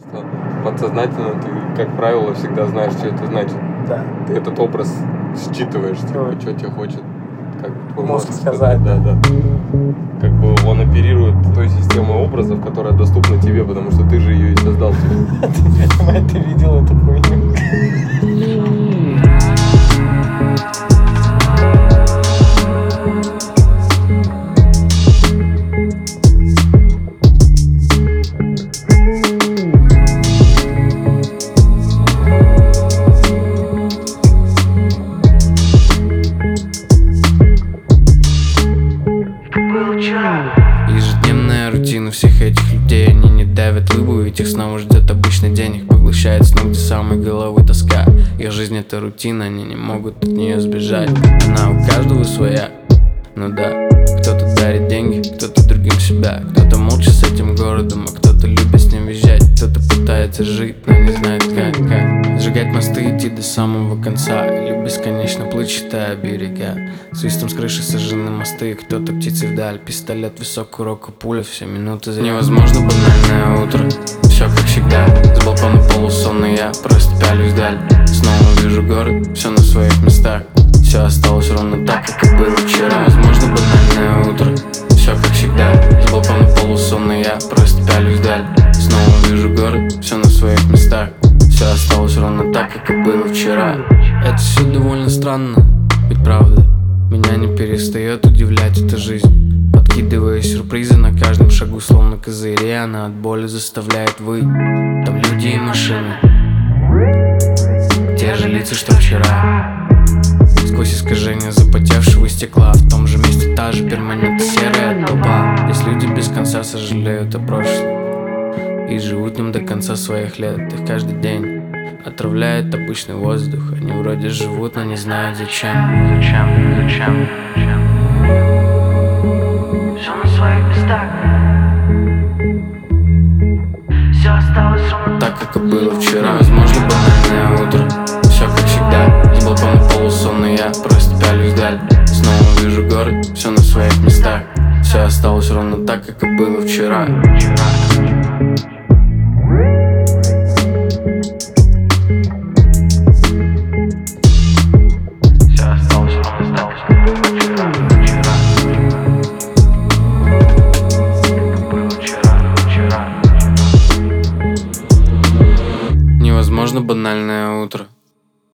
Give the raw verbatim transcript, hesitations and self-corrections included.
что подсознательно ты, как правило, всегда знаешь, что это значит. Да. Ты этот образ считываешь, типа, что тебе хочет, как твой мозг мозг сказать. сказать. Да, да. Как бы он оперирует той системой образов, которая доступна тебе, потому что ты же ее и создал себе. Ты понимаешь, ты видел эту хуйню. Ежедневная рутина всех этих людей. Они не давят лыбу, ведь их снова ждет обычный день. Их поглощает сны, где самой головы тоска. Их жизнь это рутина, они не могут от нее сбежать. Она у каждого своя, ну да. Кто-то дарит деньги, кто-то другим себя. Кто-то молча с этим городом, а кто-то любит с ним визжать. Кто-то пытается жить, но не знает как, как сжигать мосты, идти до самого конца. Или бесконечно плыть, считая берега. Свистом с крыши сожжены мосты. Кто-то птицы вдаль, пистолет, висок, курок и пуля. Все минуты за невозможно банальное утро. Все как всегда, с балкона полусонный я просто пялюсь вдаль. Снова вижу город, все на своих местах. Все осталось ровно так, как и было вчера. Возможно банальное утро, все как всегда, с балкона полусонный я просто пялюсь вдаль. Снова вижу город, все на своих местах. Все осталось ровно так, как и было вчера. Это все довольно странно, ведь правда меня не перестает удивлять эта жизнь. Подкидывая сюрпризы на каждом шагу, словно козыри, она от боли заставляет выть. Там люди и машины, те же лица, что вчера. Сквозь искажения запотевшего стекла, в том же месте та же перманентно серая толпа. Здесь люди без конца сожалеют о прошлом и живут в нем до конца своих лет. Их каждый день отравляет обычный воздух. Они вроде живут, но не знают зачем. Зачем, зачем, зачем. Все на своих местах. Все осталось ровно так, как и было вчера. Возможно банальное утро, все как всегда, с балкона полусонный я просто пялюсь вдаль. Снова вижу город, все на своих местах. Все осталось ровно так, как и было вчера.